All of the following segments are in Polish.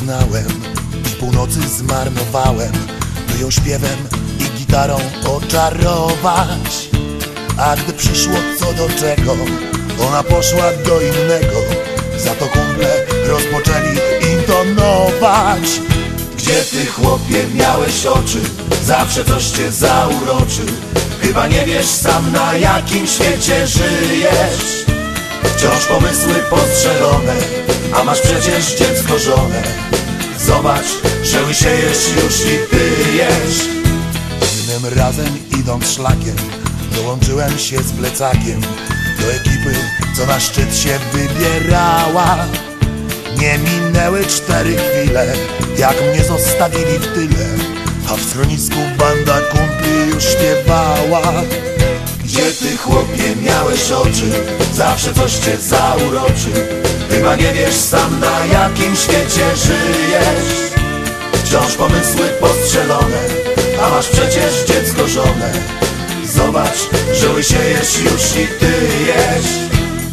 poznałem i północy zmarnowałem, by ją śpiewem i gitarą oczarować. A gdy przyszło co do czego, ona poszła do innego. Za to kumple rozpoczęli intonować. Gdzie ty, chłopie, miałeś oczy? Zawsze coś cię zauroczy. Chyba nie wiesz sam, na jakim świecie żyjesz. Wciąż pomysły postrzelone, a masz przecież dziecko, żonę. Zobacz, że łysiejesz już i tyjesz. Innym razem, idąc szlakiem, dołączyłem się z plecakiem do ekipy, co na szczyt się wybierała. Nie minęły 4 chwile, jak mnie zostawili w tyle, a w schronisku banda kumpli już śpiewała. Gdzie ty, chłopie, miałeś oczy? Zawsze coś cię zauroczy. Chyba nie wiesz sam, na jakim świecie żyjesz. Wciąż pomysły postrzelone, a masz przecież dziecko, żonę. Zobacz, że łysiejesz już i tyjesz.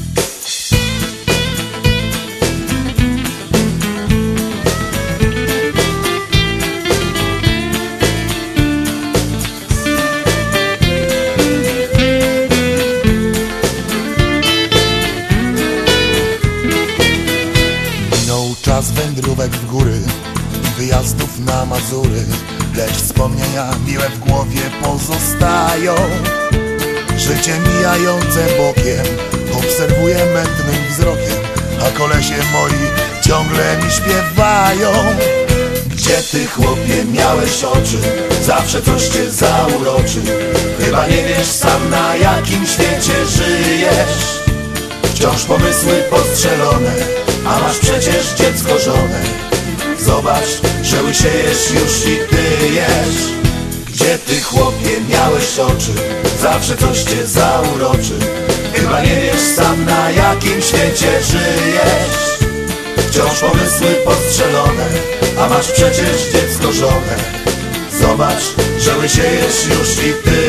Czas wędrówek w góry i wyjazdów na Mazury, lecz wspomnienia miłe w głowie pozostają. Życie mijające bokiem obserwuję mętnym wzrokiem, a kolesie moi ciągle mi śpiewają. Gdzie ty, chłopie, miałeś oczy? Zawsze coś cię zauroczy. Chyba nie wiesz sam, na jakim świecie żyjesz. Wciąż pomysły postrzelone, a masz przecież dziecko, żonę. Zobacz, że łysiejesz już i tyjesz. Gdzie ty, chłopie, miałeś oczy? Zawsze coś cię zauroczy. Chyba nie wiesz sam, na jakim świecie żyjesz. Wciąż pomysły postrzelone, a masz przecież dziecko, żonę. Zobacz, że łysiejesz już i tyjesz.